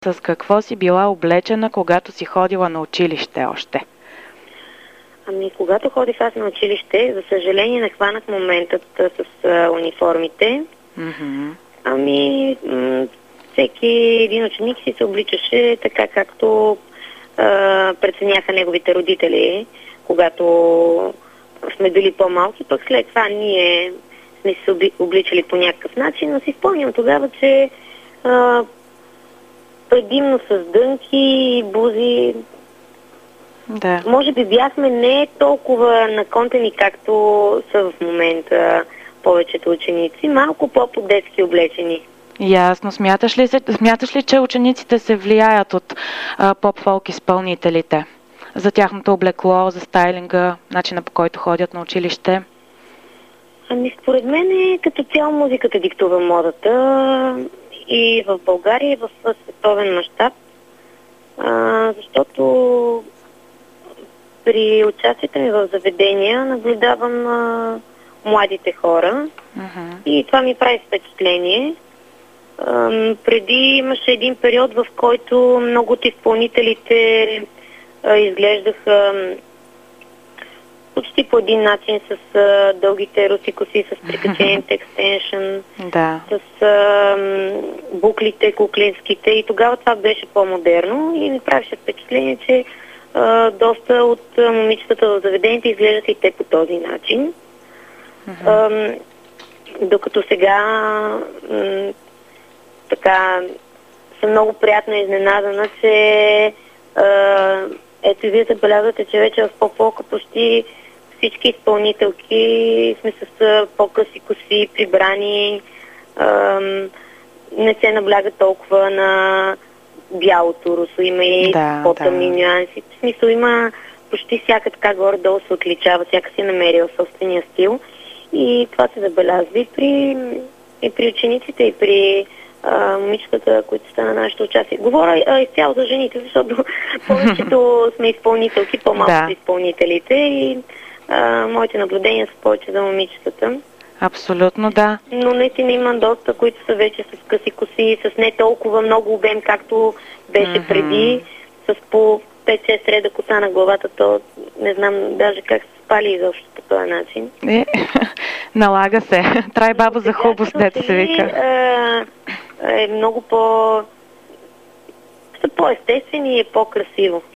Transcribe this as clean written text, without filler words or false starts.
С какво си била облечена, когато си ходила на училище още? Когато ходих аз на училище, за съжаление не хванах моментът с униформите. Всеки един ученик си се обличаше така, както преценяха неговите родители, когато сме били по-малки, пък след това ние сме се обличали по някакъв начин, но си спомням тогава, че предимно с дънки и бузи. Да. Може би бяхме не толкова наконтени, както са в момента повечето ученици, малко по-детски облечени. Ясно. Смяташ ли, че учениците се влияят от поп-фолк изпълнителите? За тяхното облекло, за стайлинга, начина по който ходят на училище? Според мен като цяло музиката диктува модата и в България, и в световен мащаб, защото при участието ми в заведения наблюдавам младите хора и това ми прави впечатление. Преди имаше един период, в който много от изпълнителите изглеждаха почти по един начин с дългите руси коси, с прикачените екстеншън, с буклите, куклинските, и тогава това беше по-модерно и ми правеше впечатление, че доста от момичетата в заведените изглеждат и те по този начин. Докато сега така съм много приятно изненадана, че ето и вие забелязвате, че вече в поп-фолка почти всички изпълнителки сме с по-къси коси, прибрани, не се набляга толкова на бялото русо, има и по-тъмни нюанси. В смисъл има почти всяка така горе-долу се отличава, всяка си намерила собствения стил и това се забелязва и при учениците, и при момичетата, които са на нашето участие. Говоря изцяло за жените, защото повечето сме изпълнителки, по-малко са изпълнителите и моите наблюдения са повече за момичетата. Абсолютно, да. Но наистина има доста, които са вече с къси коси, с не толкова много обем, както беше преди, с по 5-6 реда коса на главата, то не знам даже как се спали изобщо по този начин. Налага се. Трай баба за хубост, дето се вика. Е много по-естествен и е по-красиво.